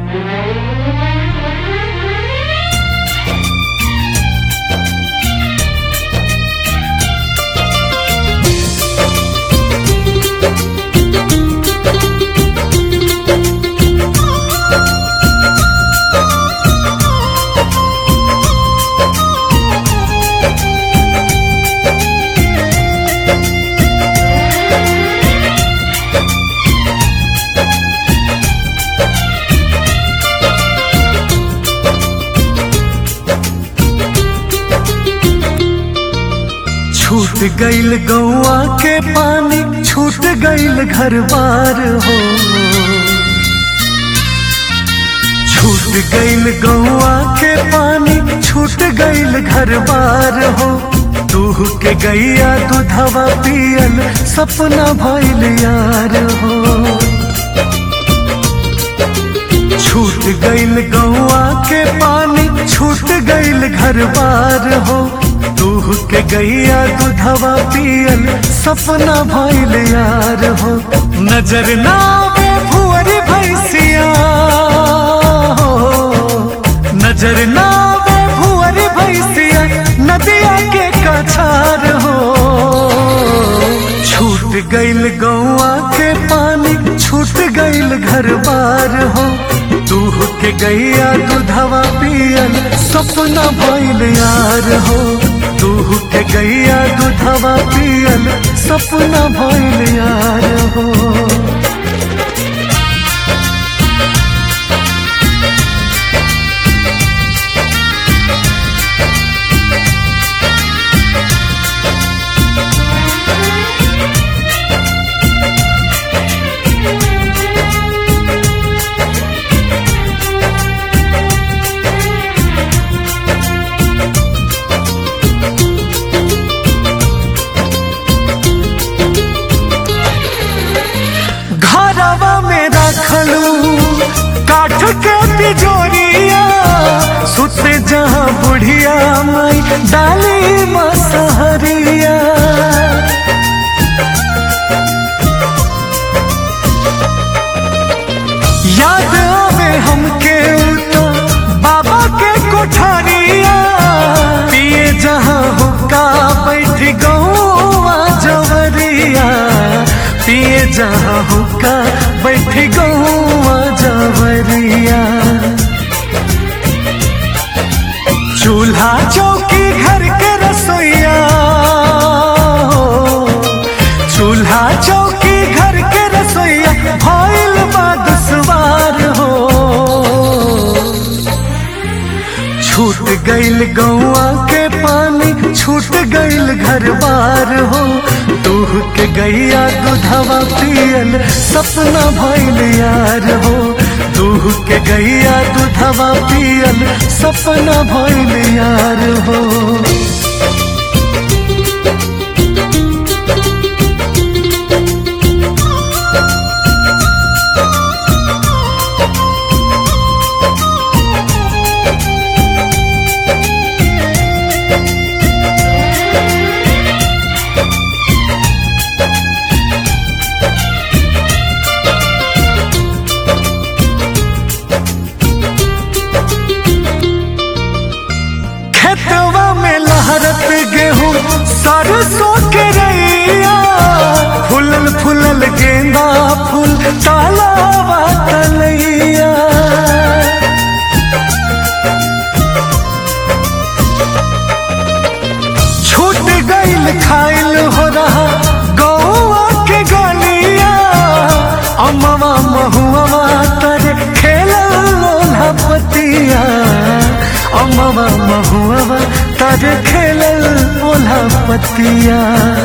छूट गईल गौआ के पानी, छूट गईल घर बार हो। छूट गईल गौआ के पानी, छूट गईल घर बार हो। दूह के गैया दूधवा पियल सपना भइल यार हो। छूट गईल गौआ के पानी, छूट गईल घर बार हो। दूह के गैया दूधवा पियल सपना भइल यार हो। नजर ना आवे भुअर भैंसिया हो, नजर ना आवे भुअर भैंसिया नदिया के कछार हो। छूट गईल गौआ के पानी, छूट गईल घर बार हो। दूह के गैया दूधवा पियल सपना भइल यार हो। दूह के गैया दूधवा पियल सपना भइल यार हो। काठ के तिजोरिया सुते जहाँ बुढ़िया माई डाली मसहरिया। याद आवे हमके उल्टा बाबा के कोठारिया। पिए जहाँ हुक्का बैठ गौआ जवरिया। पिए जहाँ हुक्का बैठ गौआ जवरिया। चूल्हा चौकी घर के रसोईया हो। चूल्हा चौकी घर के रसोईया भइल बा दुश्वार हो। छूट गईल गौआ के पानी, छूट गईल घर बार हो। दूह के गैया दूधवा पियल सपना भइल यार हो। दूह के गैया दूधवा पियल सपना भइल यार हो। खेतवा में लहरत गेहूं सरसों के रैया। फुलल फुलल गेंदा फूल तालाबा तलैया। छूट गईल खाइल हो रहा गौआ के गलिया। अमवा महुआ तर खेलल लोल्हा पतिया। अमवा महुआ तर खेलल लोल्हा पतिया।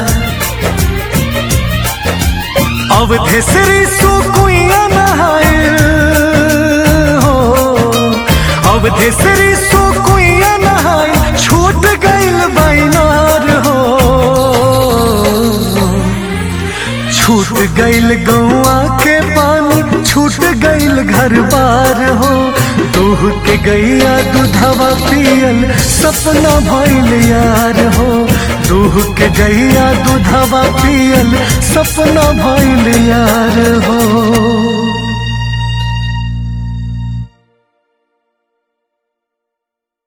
अवधेसरी सुकुइया नहाइल हो। अवधेसरी सुकुइया नहाइल छूट गईल बैनार हो। छूट गईल गौआ के पानी, छूट गईल घर बार हो। दूह के गैया दूधवा पियल सपना भइल यार हो। दूह के गैया दूधवा पियल सपना भइल यार हो।